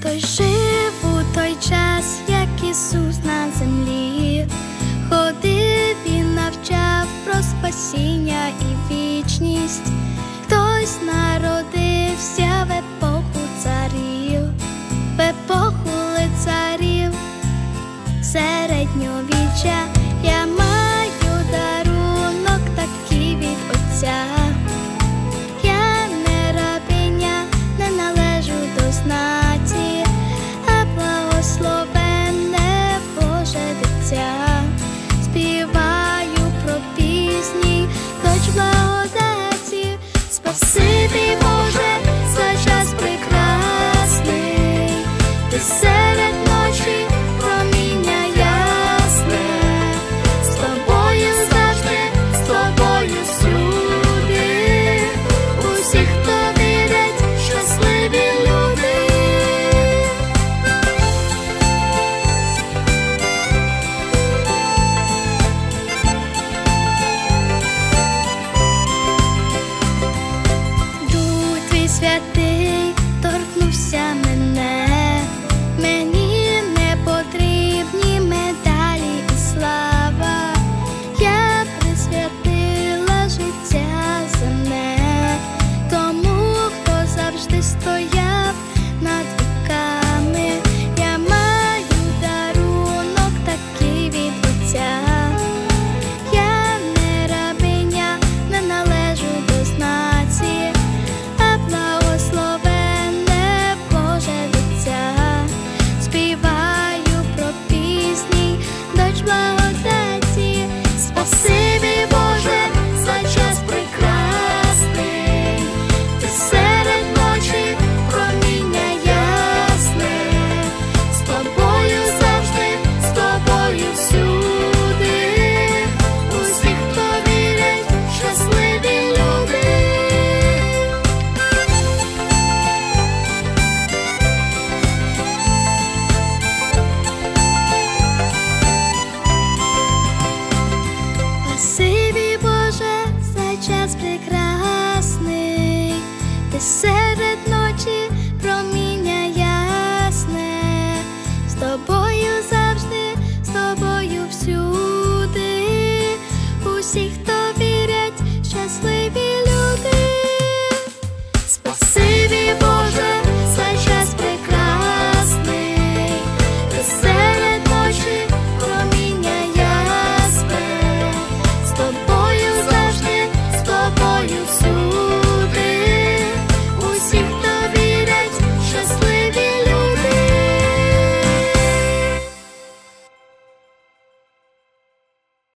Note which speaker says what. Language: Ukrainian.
Speaker 1: Хтось жив у той час, як Ісус на землі, ходив і навчав про спасіння і вічність. Хтось народився в епоху царів, в епоху лицарів середньовіччя. Я маю дарунок такий від Отця. Я не рабиня, не належу до знаті, а благословенне Боже дитя. Співаю про пісні, дочь благодаті. Спасибі, Боже, за час прекрасний, ти серед ночі проміння ясне. З тобою завжди, з тобою всюди, усі, хто вірять, щасливі люди. Дух твій святий торкнувся мене. Мені не потрібні медалі і слава. Я присвятила життя земне тому, хто завжди стояв над віками. Я маю дарунок такий від Отця. Я не рабиня, не належу до знаті, а благословенне Боже дитя. Співаю про пісні, дочь благодаті. Спасибі, Боже, за час прекрасний, ти серед ночі проміння ясне. З тобою завжди, з тобою всюди, усі, хто вірять, щасливі люди. Спасибі, Боже, за час прекрасний, ти серед ночі проміння ясне. З тобою завжди, з тобою всюди, усі, хто вірять, щасливі люди. Спасибі, Боже, за час прекрасний, ти серед ночі проміння ясне. З тобою завжди, з тобою всюди, усі,